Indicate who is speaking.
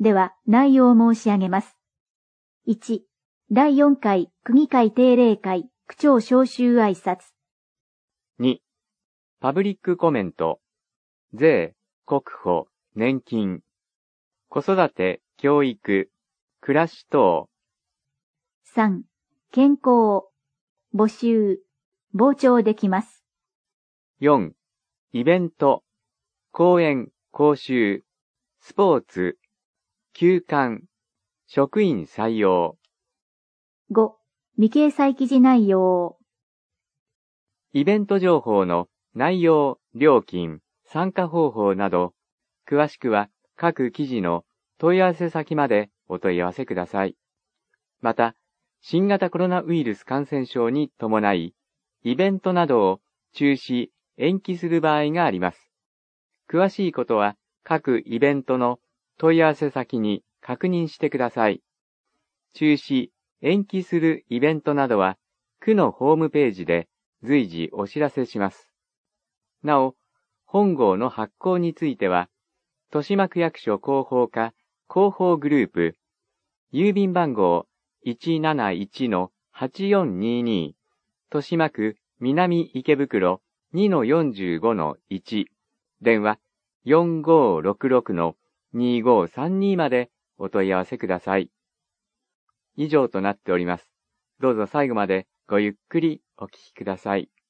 Speaker 1: では内容を申し上げます。1、第4回区議会定例会区長招集挨拶。
Speaker 2: 2、パブリックコメント、税、国保、年金、子育て、教育、暮らし等。
Speaker 1: 3、健康、募集、傍聴できます。
Speaker 2: 4、イベント、講演、講習、スポーツ、休館、職員採用。
Speaker 1: 5、未掲載記事内容。
Speaker 2: イベント情報の内容、料金、参加方法など、詳しくは各記事の問い合わせ先までお問い合わせください。また、新型コロナウイルス感染症に伴い、イベントなどを中止、延期する場合があります。詳しいことは各イベントの問い合わせ先に確認してください。中止、延期するイベントなどは、区のホームページで随時お知らせします。なお、本号の発行については、豊島区役所広報課広報グループ、郵便番号 171-8422、豊島区南池袋 2-45-1、電話 4566-2532 までお問い合わせください。以上となっております。どうぞ最後までごゆっくりお聞きください。